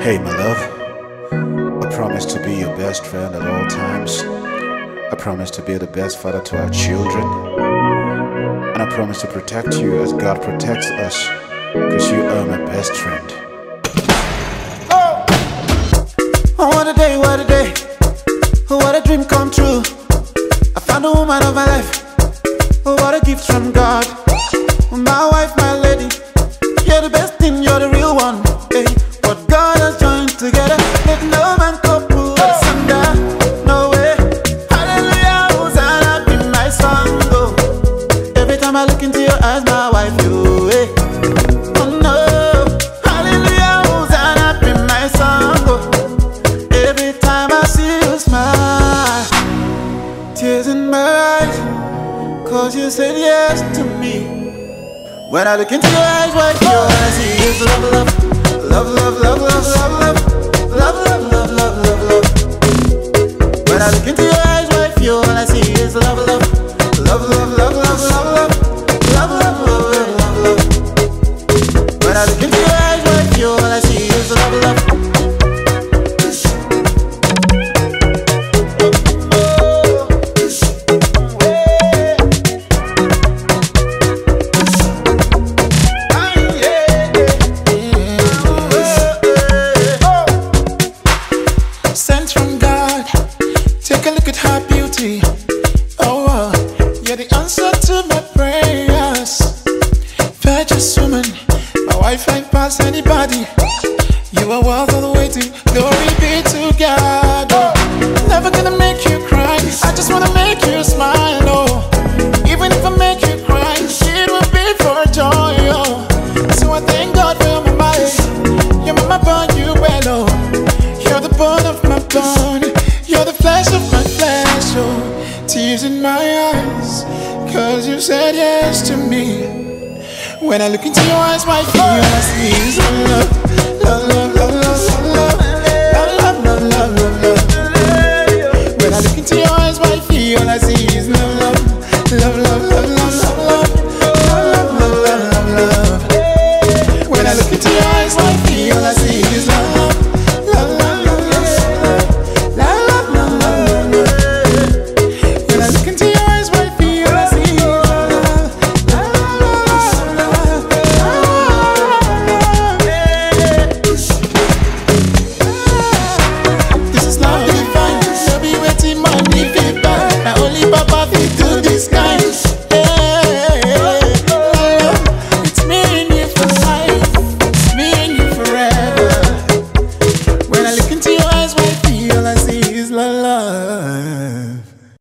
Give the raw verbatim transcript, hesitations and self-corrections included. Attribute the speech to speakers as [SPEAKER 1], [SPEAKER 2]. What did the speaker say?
[SPEAKER 1] Hey, my love, I promise to be your best friend at all times. I promise to be the best father to our children. And I promise to protect you as God protects us, because you are my best friend.
[SPEAKER 2] Oh, what a day, what a day. What a dream come true. I found the woman of my life. What a gift from God. My wife, my lady. You're the best thing, you're the real one. Hey, what God has joined together, let no man couple asunder. No way. Hallelujah, Hosanna be my song. Oh, every time I look into your eyes, my wife, you. Hey. Oh no. Hallelujah, Hosanna be my song. Oh, every time I see you smile, tears in my eyes, 'cause you said yes to me. When I look into your eyes, what you wanna see is love, love, love, love, love, love, love, love, love, love, love, love, love, love. When I look into your eyes, what you wanna see is love, love, love, love, love, love, love, love, love, love, love, love, love. When I look into your eyes, what you wanna see is love, love. Sent from God, take a look at her beauty. Oh, uh, you're the answer to my prayers. Virtuous woman, my wife ain't past anybody. You are worth all the way to glory be to God. Oh, never gonna make you cry, I just wanna make you smile. Oh, even if I make you cry, it will be for joy. Oh, so I thank God for my mind. Your mama born you well. Oh, you're the bone of my bone, you're the flesh of my flesh. Oh, tears in my eyes, 'cause you said yes to me. When I look into your eyes, my fear I see is